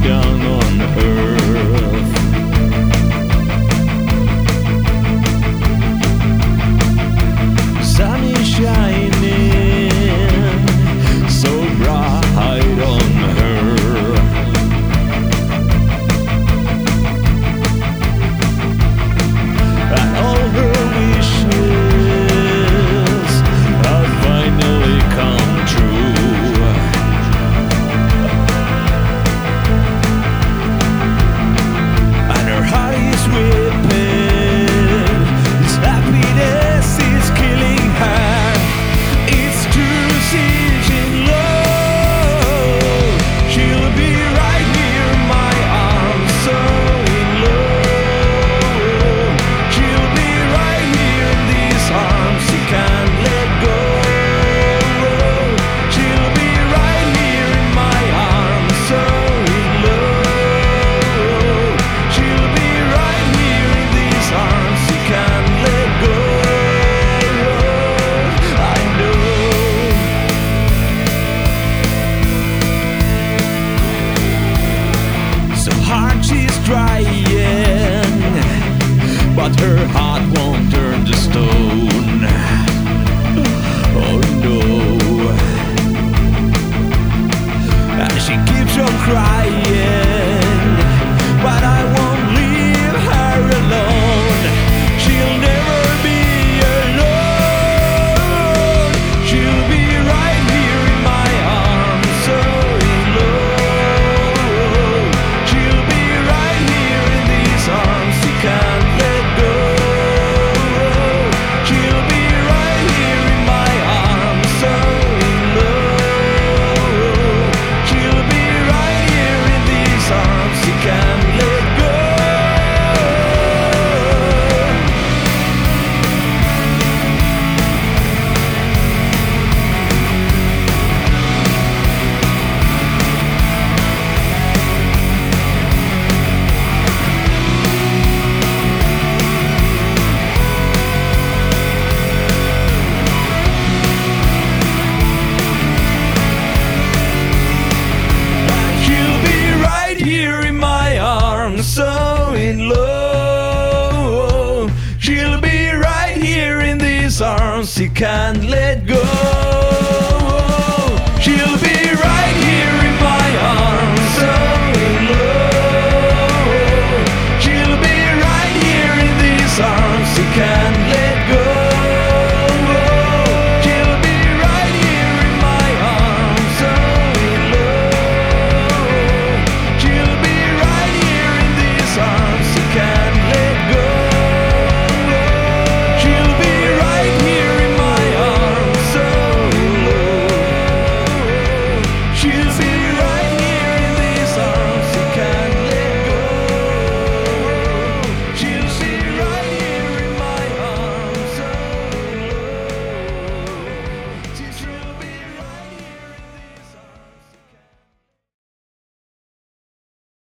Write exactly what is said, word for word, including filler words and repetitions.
down on earth. Sun is shining so bright on her, and all her wishes have finally come true. And her heart is weeping, this happiness is killing her. It's true, she's in love. She'll be right here in my arms, so in love. She'll be right here in these arms, she can't let go. She'll be right here in my arms, so in love. She'll be right here in these arms, she can't let go. I know. So hard she's trying, but her heart won't turn to stone. Oh no. And she keeps on crying, but I won't leave her alone. She'll never be alone. She'll be right here in my arms, so in love. She'll be right here in these arms, she can't let go. She'll be right here in my arms, so in love. She'll be right here in these arms, she can't let go. She'll be right here in my arms, so in love. She'll be right here in these arms, she can't let go.